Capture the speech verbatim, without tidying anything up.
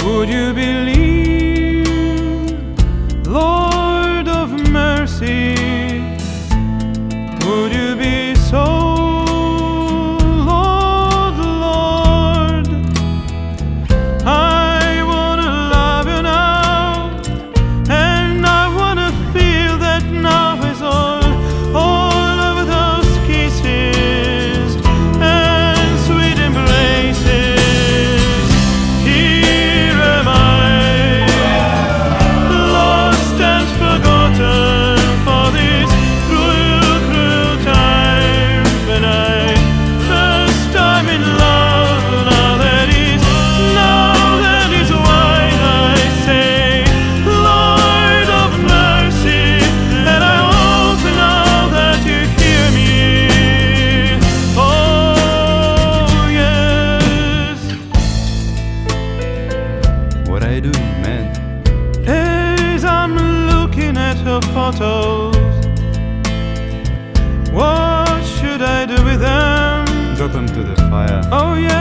Would you believe, Lord of mercy? Would you be so, Lord, Lord? I wanna love you now, and I wanna feel that now is all, all of those kisses and sweet embraces. Here am I, lost and forgotten for this cruel, cruel time. When I first time in love, now that is, now that is why I say, Lord of mercy, and I hope now that you hear me. Oh yes. What are you doing, man? As I'm looking at her photos, what should I do with them? Drop them to the fire. Oh yeah.